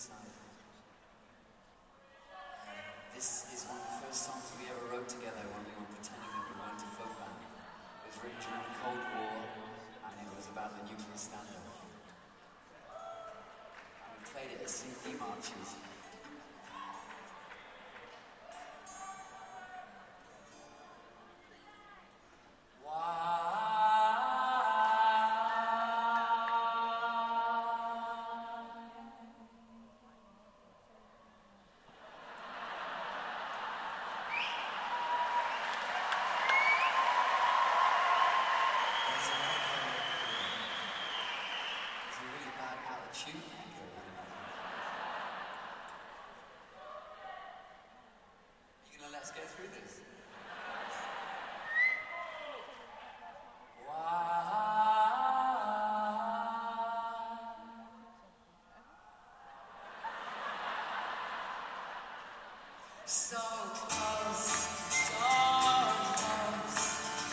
Inside. This is one of the first songs we ever wrote together when we were pretending that we weren't a folk band. It was written during the Cold War, and it was about the nuclear standoff. And we played it as symphony marches. Let's get through this. So close, so close.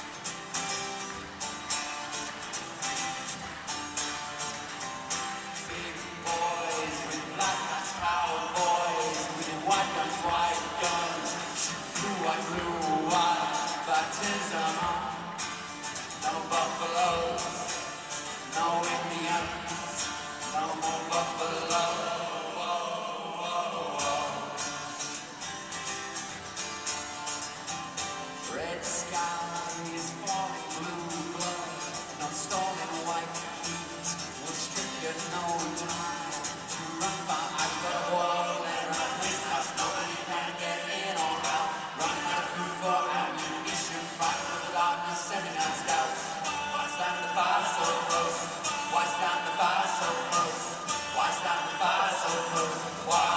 Big boys with black hats, cowboys with white guns. Blue, baptism. No buffaloes, no Indians, no more buffalo. Red sky is falling, blue blood, not storming white heat. Will strip you no time to run by. I've got a wall and a place house, nobody can get in or out. Running out of food for ammunition, fighting with the darkness, sending out scouts. Why stand the fire so close? Why stand the fire so close? Why stand the fire so close? Why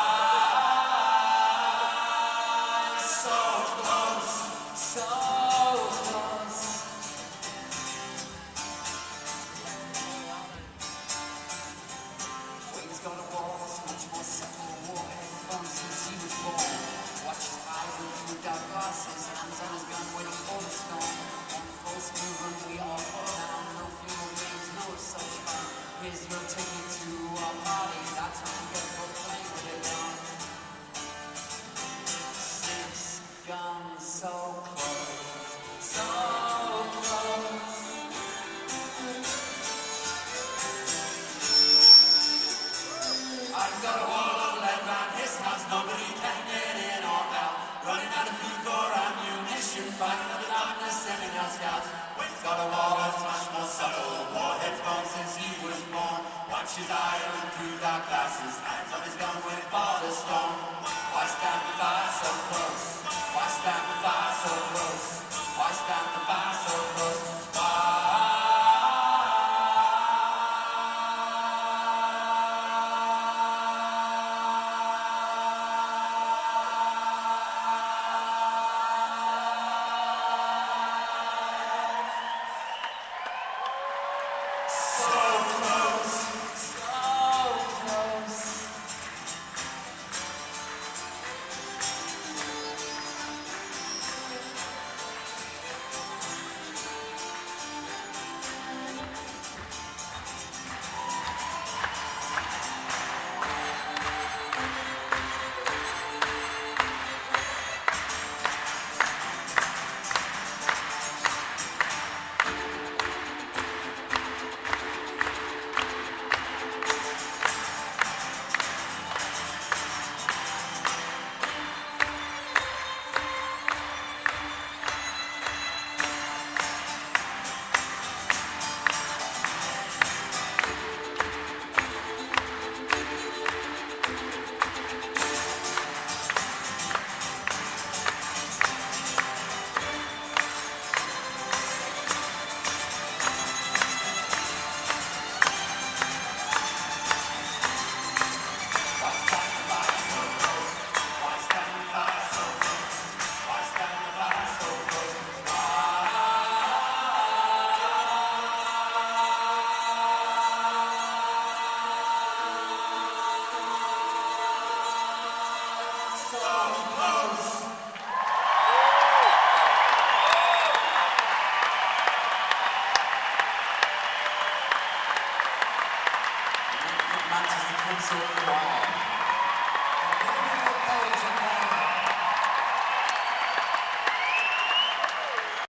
so close? So close. Wings go to walls, much more subtle warhead phones since he was born. Watch his eyes through dark glasses, hands on his gun waiting for the storm. On full speed when we all fall down, no funeral games, no such fun. Here's your ticket to a party, that's what you get for playing with it down. 6 guns so close, so close. I've got a wall of lead round his house, nobody can get in or out. Running out of food for ammunition, fighting in the darkness, sending out scouts. Wayne's got a wall that's much more subtle, warheads grown since he was born. Watch his eye look through dark glasses, hands on his gun waiting for the storm. Why stand the fire so close? Why stand the fire so close? Why stand the fire so close? So close, so close. Manchester Consort Choir.